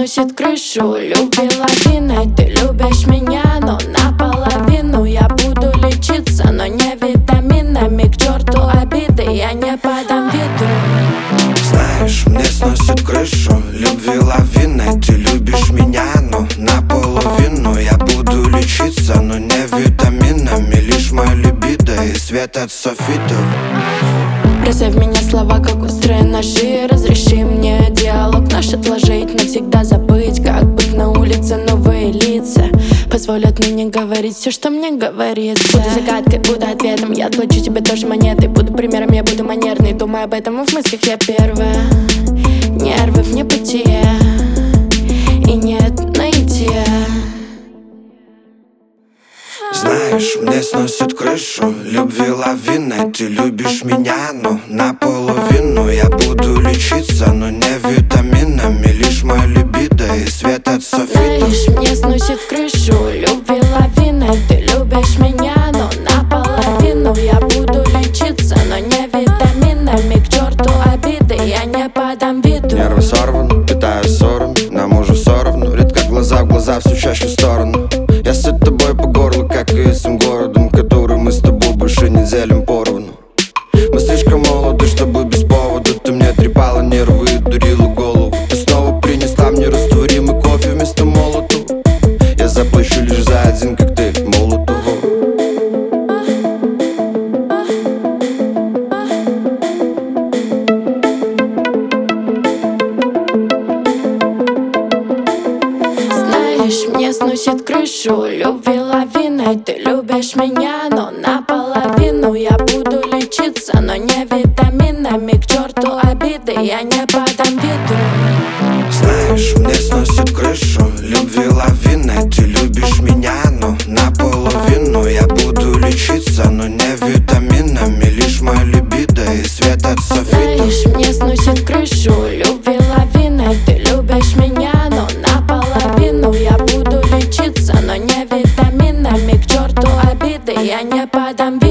сносит крышу, любви лавиной. Ты любишь меня, но наполовину. Я буду лечиться, но не витаминами. К черту обиды, я не подам виду. Знаешь, мне сносит крышу, любви лавиной. Ты любишь меня, но наполовину. Я буду лечиться, но не витаминами. Лишь мой либидо и свет от софитов. Бросай в меня слова, как острые ножи. Разреши мне диалог наш отложить, навсегда забыть, как быть на улице. Новые лица позволят мне не говорить все, что мне говорится. Буду загадкой, буду ответом. Я отплачу тебе тоже монетой. Буду примером, я буду манерной. Думаю об этом, и в мыслях я первая. Нервы в небытие, и нет наития. Знаешь, мне сносит крышу, любви лавиной. Ты любишь меня, но наполовину. Я буду лечиться, но не витаминами. Лишь мой либидо и свет от софитов. Знаешь, мне сносит крышу, любви лавиной. Ты любишь меня, но наполовину. Я буду лечиться, но не витаминами. К черту обиды, я не подам виду. Нервы сорваны, питаю ссорами. Нам уже все равно, редко глаза в глаза, все чаще в сторону. Я сыт тобой по горло, как и этим городом, который мы с тобой больше не делим поровну. Мы слишком молоды, чтобы без повода ты мне трепала нервы и дурила голову. Ты снова принесла мне растворимый кофе вместо молотого. Я заплачу лишь за один коктейль молотого. Знаешь, мне сносит крышу, любви лавиной. Ты любишь меня, но наполовину. Я буду лечиться, но не витаминами. К черту обиды, я не подам виду. Знаешь, мне сносит крышу, любви лавиной. Ты любишь меня, но наполовину. Я буду лечиться, но не витаминами. Лишь мой либидо и свет от софитов. Знаешь, мне сносит крышу, любви лавиной. Ты любишь меня, но наполовину. Я буду лечиться, но не витаминами. К черту обиды, я не подам виду.